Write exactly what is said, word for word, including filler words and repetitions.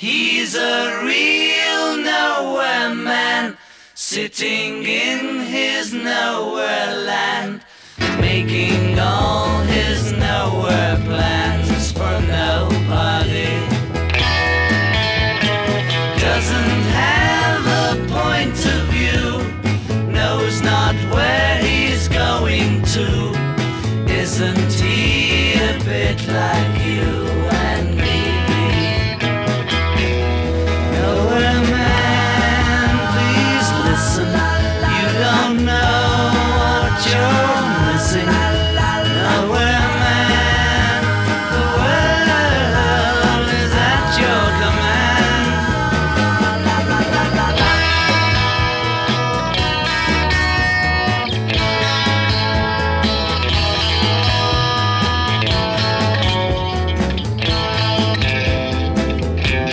He's a real nowhere man, sitting in his nowhere land, making all his nowhere